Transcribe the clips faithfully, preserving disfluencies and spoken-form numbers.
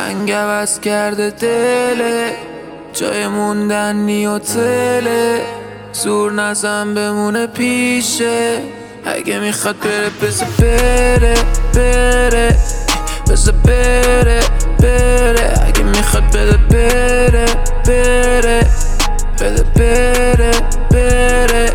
رنگ عوض کرده دله، جای موندن نی هتله، زور نزن بمونه پیشه. اگه میخواد بره بذار بره بره، بذار بره بره. اگه میخواد بده بره بره، بده بره بره.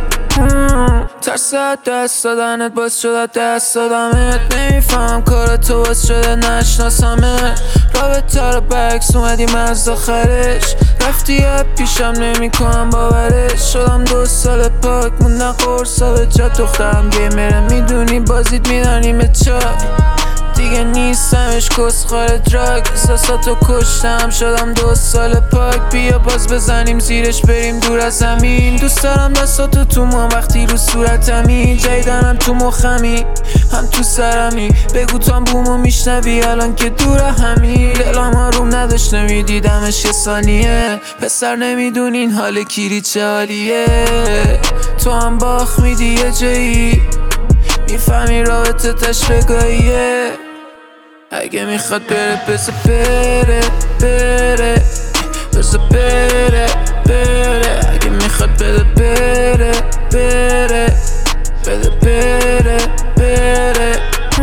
ترس دست دادنت باز شده دست دادمت، نمیفهم کار تو باز شده نشناسمه. رابطه رو برعکس اومدیم از آخرش، رفتی یه پیشم نمی کنم باورش. شدم دو سال پاک موندن قرصا به جا، دخترم گیمره میدونی بازیت میدنیم چای. دیگه نیستمش کسخار دراگ، احساساتو کشتم شدم دو سال پاک. بیا باز بزنیم زیرش بریم دور از زمین. دوست دارم دستاتو تو موام وقتی رو صورتمی، جایدنم تو مخمی هم تو سرمی. بگو تو هم بومو میشنوی الان که دور همی. دلم آروم نداشت نمیدیدمش یه ثانیه، پسر نمیدونین حال کیری چه حالیه. تو هم باخ میدی یه جایی، میفهمی رابطه تشبگاهیه. اگه میخواد بره بذار بره بره، بذار بره بره. اگه میخواد بده بره بره، بده بره بره.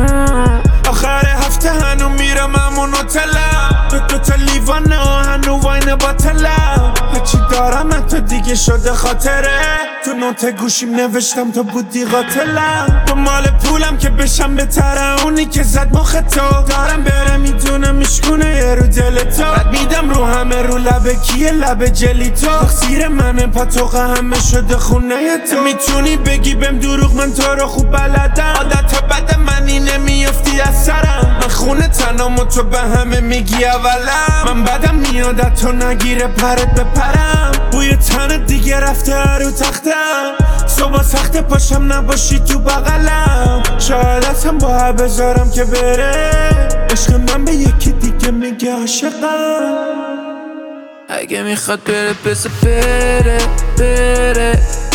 آخر هفته هنو میرم همون هتلم، دو دو تا لیوان هنو واین باطلم. هرچی دارم حتی دیگه شده خاطره، تو نوت گوشیم نوشتم تو بودی قاتلم. تو مال پولم که بشم بهتره اونی که زد مخ تو. دارم بره میدونم میشکونه یه رو دل تو، بد میدم رو همه رو لبه کیه لبه جلی تو. تقصیر منه پاتوقه همه شده خونه تو. میتونی بگی بهم دروغ من تو رو خوب بلدم، عادت بد منی نمیافتی از سرم. من خونه تنام و تو به همه میگی اولم، من بدم میادت تو نگیره پرت بپرم. بوی تن دیگه رفته رو تختم، صبح سخت پاشم نباشی تو بغلم. شاید اصلا با بذارم که بره، عشق من به یکی دیگه میگه عاشقم. اگه میخواد بره بذار بره بره،